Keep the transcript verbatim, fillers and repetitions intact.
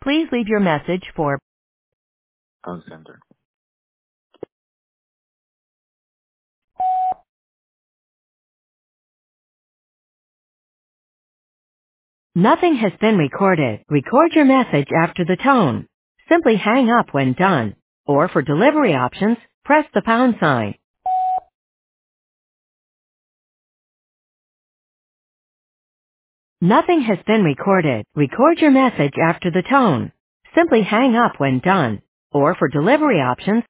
Please leave your message for Phone center. Nothing has been recorded. Record your message after the tone. Simply hang up when done. Or for delivery options, press the pound sign. Nothing has been recorded. Record your message after the tone. Simply hang up when done. Or for delivery options,